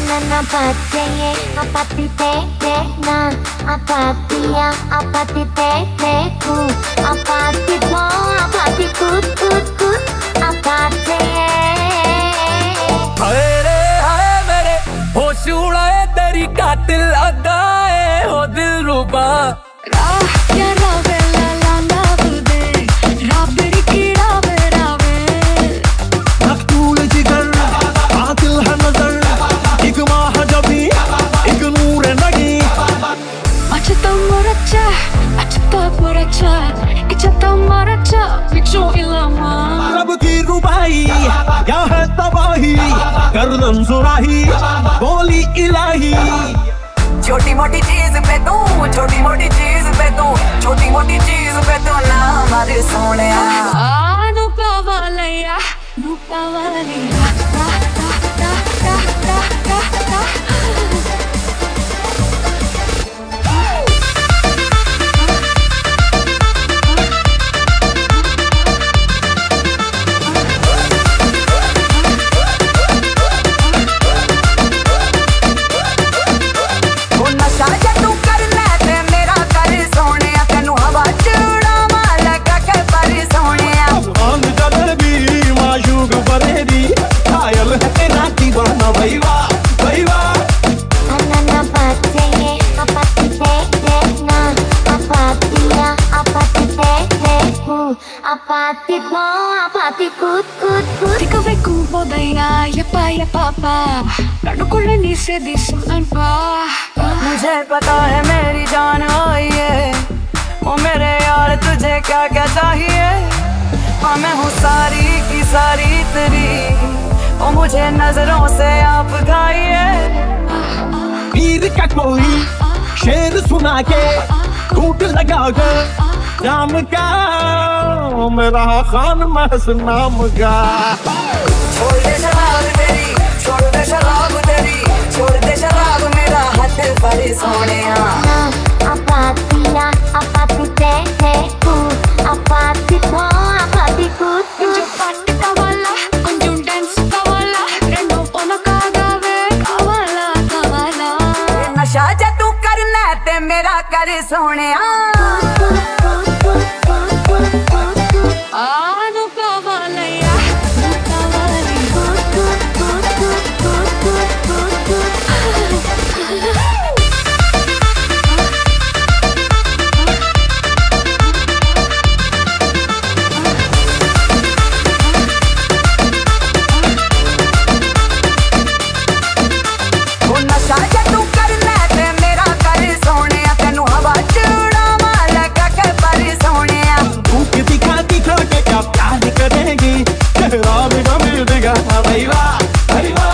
na pateie, apati te te na, apatia, apati te te ku, apati po, apati kut kut kut, apateie. हाय रे हाय मेरे होश उड़ाए तेरी कातिल अदाए हो दिल रुबा क्या रावे लाला बुदे राबड़ी की रावे रावे मकतूल जिगर कातिल है नजर एक माह जबी एक नूर नगी अचता मोरचा इचता मोरचा बिचो इलामा रब की रुबाई क्या है तबाही गर्दन सुराही बोली इलाही छोटी मोटी चीज पे तू छोटी मोटी चीज पे तू छोटी मोटी चीज पे तू ना हमारे सोने नुका Walia Apati po, apati kut kut kut. Tika ve kubo daya ya papa. Ladu kulani se disan pa. मुझे पता है मेरी जान आई है ओ मेरे यार तुझे क्या क्या चाहिए हाँ मैं हूँ सारी की सारी तेरी ओ मुझे नजरों से आप खाइए पीर का कोई शेर सुना के टूट लगा कर जाम का मेरा खान महस नाम का छोड़ दे शराब तेरी छोड़ दे शराब तेरी छोड़ दे शराब मेरा हाथ पर सोने Apatia, apati te te ku, apati po, apati kut kut. Kunju patte kavala, kunju dance kavala, rendo pona kagave kavala. नशा जे तू करना ते मेरा कर सोने नुका वालिया नशा जे तू करना ते मेरा कर सोने तेनू हवा चुड़ावा लगा के पर सोने तू कि दिखा के क्या प्यार करेगी तेरा भी मिल देगा भाई वाह